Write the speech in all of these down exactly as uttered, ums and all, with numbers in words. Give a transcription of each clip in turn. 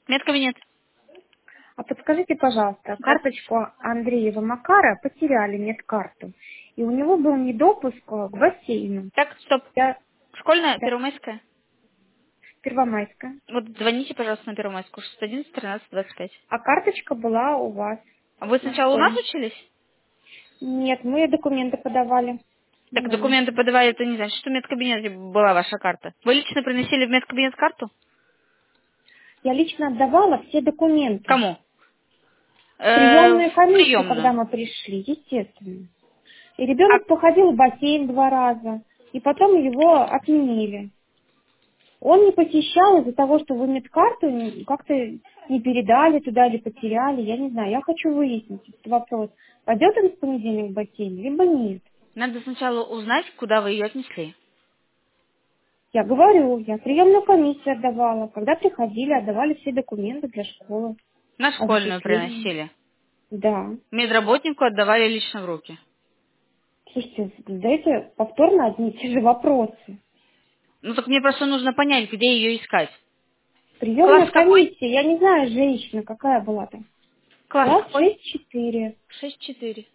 Медкабинет. А подскажите, пожалуйста, Да. карточку Андреева Макара потеряли, медкарту. И у него был недопуск к бассейну. Так, стоп. Я, Школьная, да, Первомайская. Первомайская. Вот звоните, пожалуйста, на Первомайскую. шестьсот одиннадцать тринадцать двадцать пять. А карточка была у вас А вы на сначала у нас школе. учились? Нет, мы документы подавали на Так новую. документы подавали, это не значит, что в медкабинете была ваша карта. Вы лично приносили в медкабинет карту? Я лично отдавала все документы. Кому? В Э, приемную в комиссию, когда приемную. мы пришли, естественно. И А, ребенок походил в бассейн два раза, и потом его отменили. Он не посещал из-за того, что вы медкарту не- как-то не передали туда или потеряли, я не знаю. Я хочу выяснить этот вопрос. Пойдет он в понедельник в бассейн, либо нет. надо сначала узнать, куда вы ее отнесли. Я говорю, я приемную комиссию отдавала. Когда приходили, отдавали все документы для школы На о школьную зачислении. приносили. Да. Медработнику отдавали лично в руки. Слушайте, задайте повторно одни и те же вопросы. Ну так мне просто нужно понять, где ее искать. Приемная Класс какой? комиссия, я не знаю, женщина, какая была там. Класс Класс какой? шесть четыре. шесть четыре.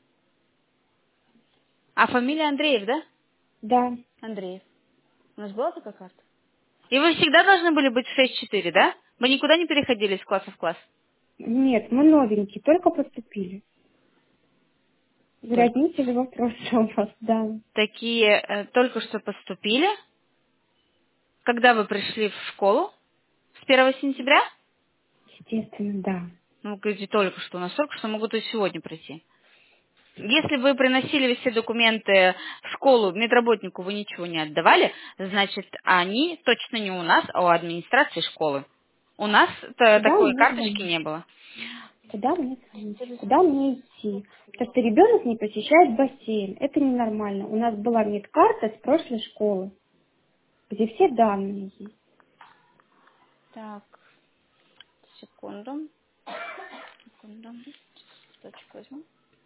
А фамилия Андреев, да? Да. Андреев. У нас была такая карта? И вы всегда должны были быть в шесть четыре, да? Вы никуда не переходили из класса в класс? Нет, мы новенькие, только поступили. Только. Родители ли вопросы у вас, да. Такие э, только что поступили. Когда вы пришли в школу? С первого сентября? Естественно, да. Ну, вы говорите, только что. У нас только что могут и сегодня прийти. Если вы приносили все документы в школу, медработнику вы ничего не отдавали, значит, они точно не у нас, а у администрации школы. У нас Куда такой мне карточки звонить? не было. Куда мне звонить? Куда мне идти? Потому что ребенок не посещает бассейн. Это ненормально. У нас была медкарта с прошлой школы, где все данные есть. Так, секунду. Секунду. Точку возьму.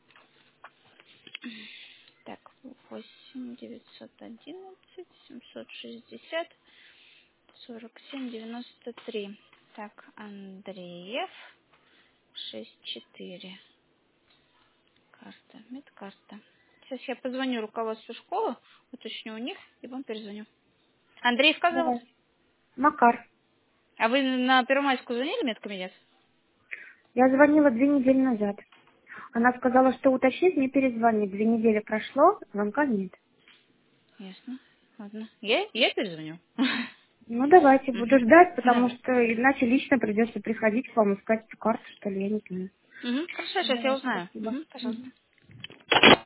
Так, восемь девятьсот одиннадцать семьсот шестьдесят сорок семь девяносто три. Так, Андреев шесть четыре. Карта, медкарта. Сейчас я позвоню руководству школы, уточню у них и вам перезвоню. Андрей сказал, Давай. Макар. а вы на Первомайскую звонили в медкабинет? Я звонила две недели назад. Она сказала, что уточнит, мне перезвонит. Две недели прошло, звонка нет. Ясно. Ладно. Я, я перезвоню. Ну, давайте, буду Мгм. ждать, потому Давай. что иначе лично придется приходить к вам искать эту карту, что ли, я не знаю. Мгм. Хорошо, сейчас я Давай, узнаю. спасибо. Мгм, пожалуйста. Мгм.